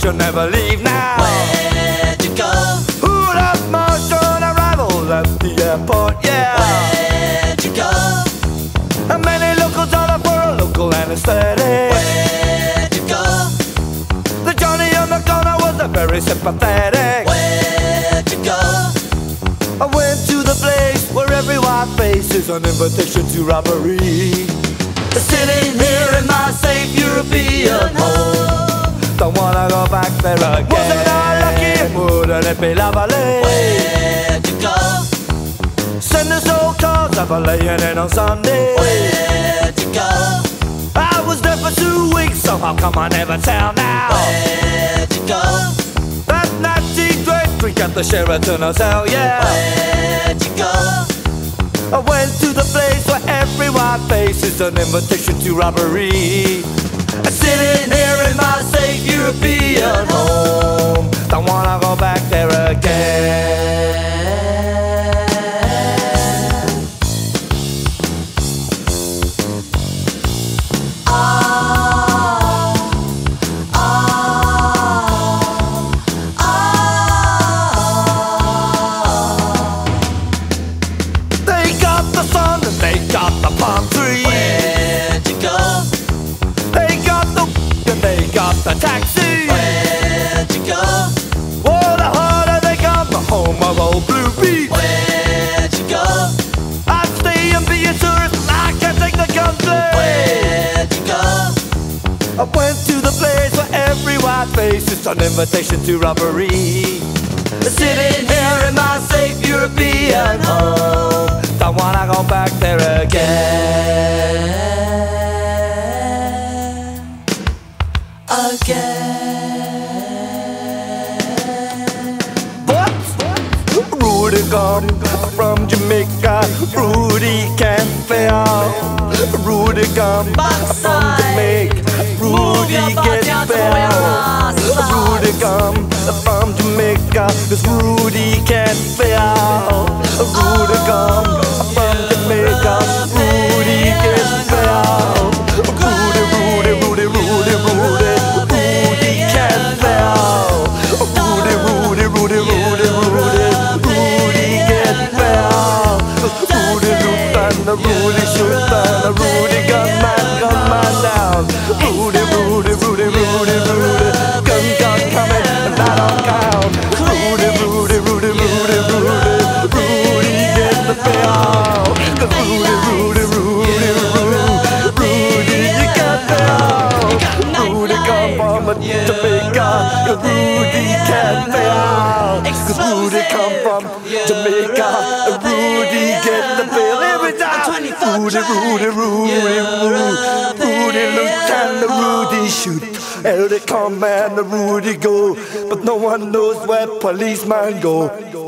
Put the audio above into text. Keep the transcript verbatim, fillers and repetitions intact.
should never leave now. Where'd you go? Who'd have motion arrival at the airport, yeah. Where'd you go? And many locals on for a local anesthetic. Where'd you go? The Johnny on the corner was a very sympathetic. Where'd you go? I went to the place where every white face is an invitation to robbery. Sitting here in my safe European home. Don't wanna go back there again. Wasn't I lucky? Wouldn't it be lovely? Where'd you go? Send us all cars ever laying in on Sunday. Where'd you go? I was there for two weeks, so how come I never tell now? Where'd you go? That Nazi drink, drink at the Sheraton Hotel, yeah. Where'd you go? I went to the place where every white face is an invitation to robbery. Sitting here in my safe European home. Don't wanna go back there again. They got the palm tree. Where'd you go? They got the and they got the taxi. Where'd you go? Oh, the harder they come, the home of old Blue Beach. Where'd you go? I'd stay and be a tourist, I can't take the country. Where'd you go? I went to the place where every white face is an invitation to robbery. Sitting here in my safe European home. Don't wanna go back there again. Again. But Rudy come from Jamaica. Rudy can't fail. Rudy come from Jamaica. Rudy gets fail. Rudy come from Jamaica. Cause Rudy can't fail. Rudy come from Jamaica. Rudy gets fail. Rudy, Rudy, Rudy, Rudy, Rudy. Rudy can't fail. Rudy, Rudy, Rudy, Rudy, Rudy. Rudy gets fail. Rudy loot and the Rudy shoot and the Rudy gunman, gunman down. Rudy, Rudy, Rudy, Rudy, Rudy. Gun, gun coming and that don't count. Rudy, Rudy, Rudy, Rudy, Rudy. Rudy gets the fail. Cause Rudy, Rudy, Rudy, Rudy. Rudy, you can't fail. Rudy come from Jamaica. Cause Rudy can't fail. Cause Rudy come from Jamaica. Rudy get the fail every time. Rudy, Rudy, Rudy, Rudy. Rudy look and the Rudy shoot. Here they come and the Rudy go. But no one knows where policemen go.